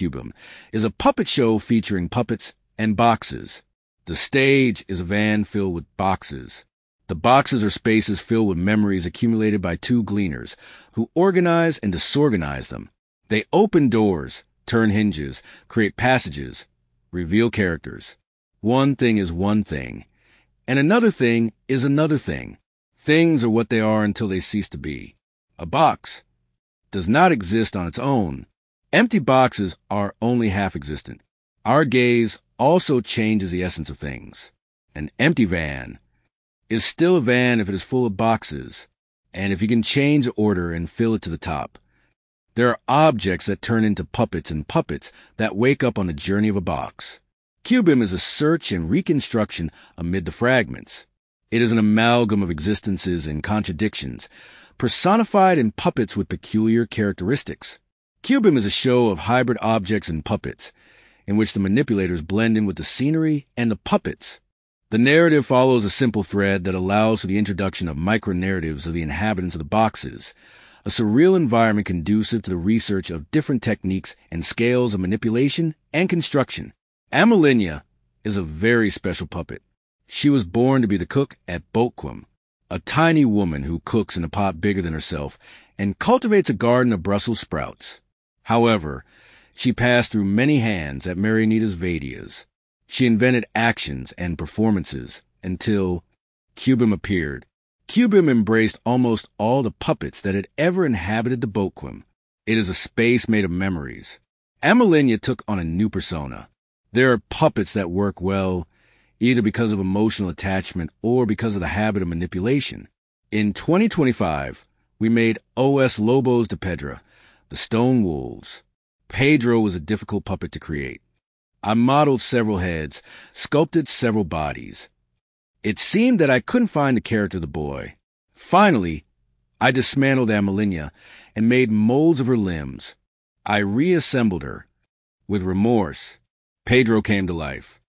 Cubim is a puppet show featuring puppets and boxes. The stage is a van filled with boxes. The boxes are spaces filled with memories accumulated by two gleaners who organize and disorganize them. They open doors, turn hinges, create passages, reveal characters. One thing is one thing, and another thing is another thing. Things are what they are until they cease to be. A box does not exist on its own. Empty boxes are only half existent. Our gaze also changes the essence of things. An empty van is still a van if it is full of boxes, and if you can change the order and fill it to the top. There are objects that turn into puppets and puppets that wake up on the journey of a box. Cubim is a search and reconstruction amid the fragments. It is an amalgam of existences and contradictions, personified in puppets with peculiar characteristics. Cubim is a show of hybrid objects and puppets, in which the manipulators blend in with the scenery and the puppets. The narrative follows a simple thread that allows for the introduction of micro-narratives of the inhabitants of the boxes, a surreal environment conducive to the research of different techniques and scales of manipulation and construction. Amalinia is a very special puppet. She was born to be the cook at Boatquim, a tiny woman who cooks in a pot bigger than herself and cultivates a garden of Brussels sprouts. However, she passed through many hands at Marianita's Vadias. She invented actions and performances until Cubim appeared. Cubim embraced almost all the puppets that had ever inhabited the Boatquim. It is a space made of memories. Amalinia took on a new persona. There are puppets that work well, either because of emotional attachment or because of the habit of manipulation. In 2025, we made Os Lobos de Pedra, the Stone Wolves. Pedro was a difficult puppet to create. I modeled several heads, sculpted several bodies. It seemed that I couldn't find the character of the boy. Finally, I dismantled Amalinia and made molds of her limbs. I reassembled her. With remorse, Pedro came to life.